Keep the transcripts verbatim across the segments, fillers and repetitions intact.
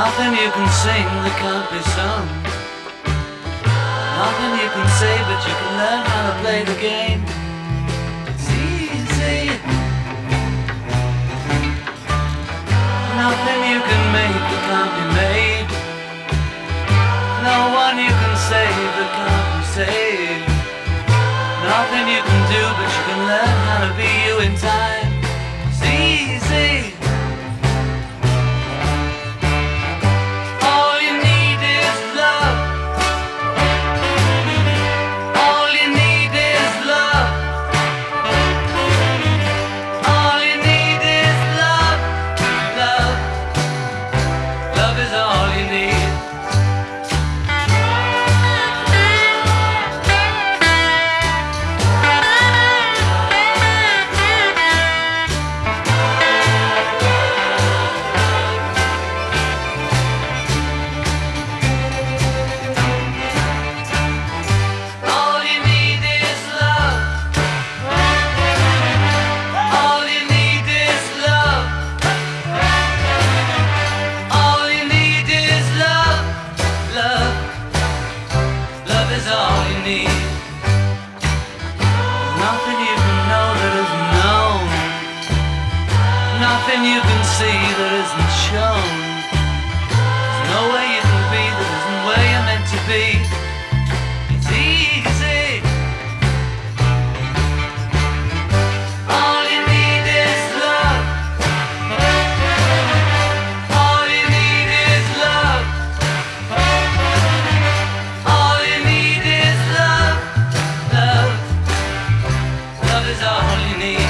Nothing you can sing that can't be sung. Nothing you can say, but you can learn how to play the game. It's easy. Nothing you can make that can't be made. No one you can save that can't be saved. Nothing you can do, but you can learn how to be you in time. It's easy. Nothing you can see that isn't shown. There's no way you can be that isn't where you're meant to be. It's easy. All you need is love. All you need is love. All you need is love. Love. Love is all you need.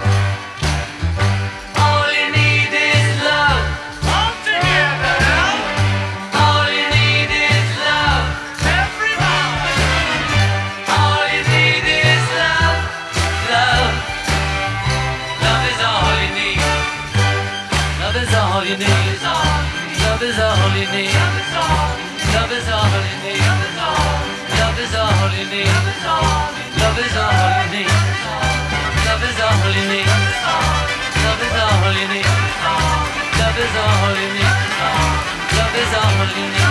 All you need. Love is all you need. Love is all you need. Love is all you need. Love is all you need. Love is all you need. Love is all you need. Love is all you need. Love is all you need.